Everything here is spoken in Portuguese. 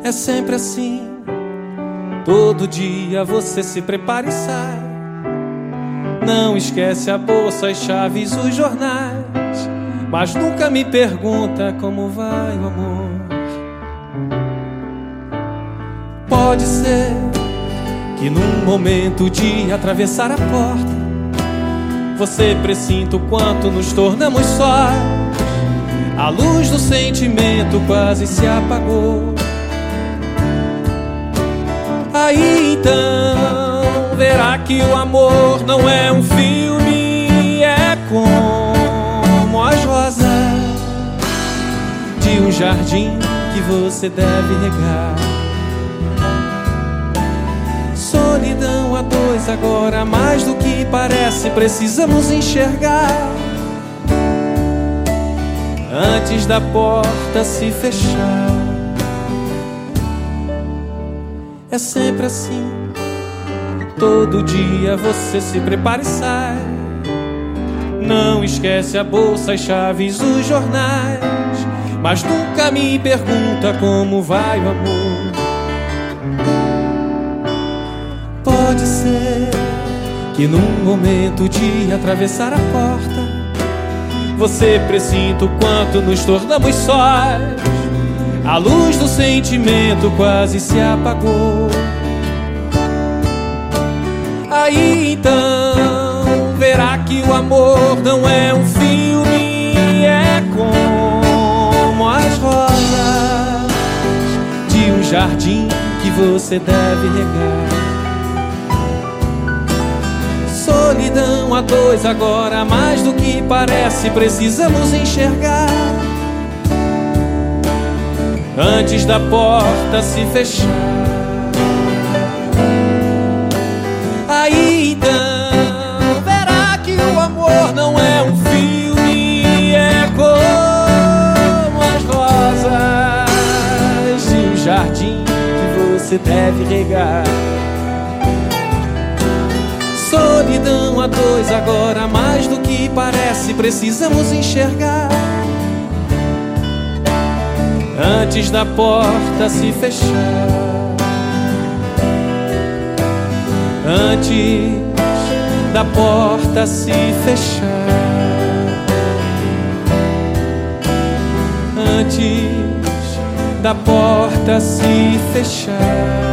É sempre assim. Todo dia você se prepara e sai. Não esquece a bolsa, as chaves, os jornais, mas nunca me pergunta como vai o amor. Pode ser que num momento de atravessar a porta você pressinta o quanto nos tornamos sós. A luz do sentimento quase se apagou. Aí então verá que o amor não é um filme, é como as rosas de um jardim que você deve regar. Solidão a dois agora, mais do que parece, precisamos enxergar antes da porta se fechar. É sempre assim. Todo dia você se prepara e sai. Não esquece a bolsa, as chaves, os jornais, mas nunca me pergunta como vai o amor. Pode ser que num momento de atravessar a porta você pressinta o quanto nos tornamos sós. A luz do sentimento quase se apagou. Aí então verá que o amor não é um filme, é como as rosas de um jardim que você deve regar. Solidão a dois agora, mais do que parece, precisamos enxergar antes da porta se fechar. Aí então verá que o amor não é um filme, é como as rosas de um jardim que você deve regar. Solidão a dois agora, mais do que parece, precisamos enxergar antes da porta se fechar. Antes da porta se fechar. Antes da porta se fechar.